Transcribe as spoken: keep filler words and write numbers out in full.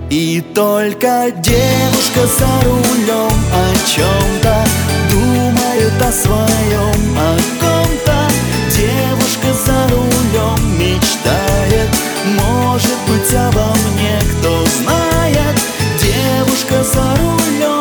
И только девушка за рулем о чем-то думает, о своем, о ком-то. Девушка за рулем мечтает, может быть, обо мне кто знает. Девушка за рулем